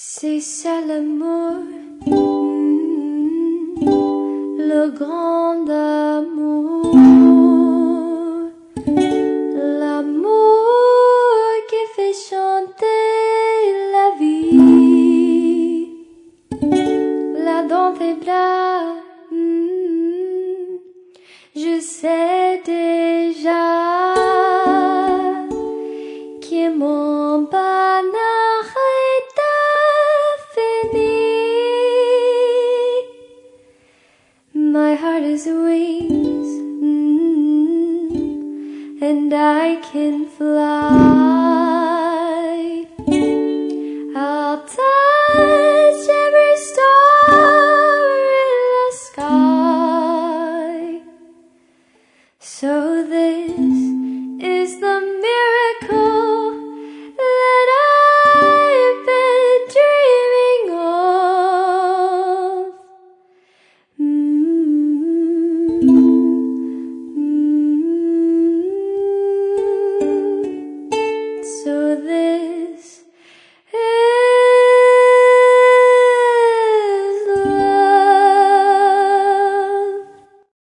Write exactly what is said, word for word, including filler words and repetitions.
C'est ça l'amour, mm, le grand amour, l'amour qui fait chanter la vie, là dans tes bras, mm, je sais déjà que mon bonheur est infini. My heart is weak.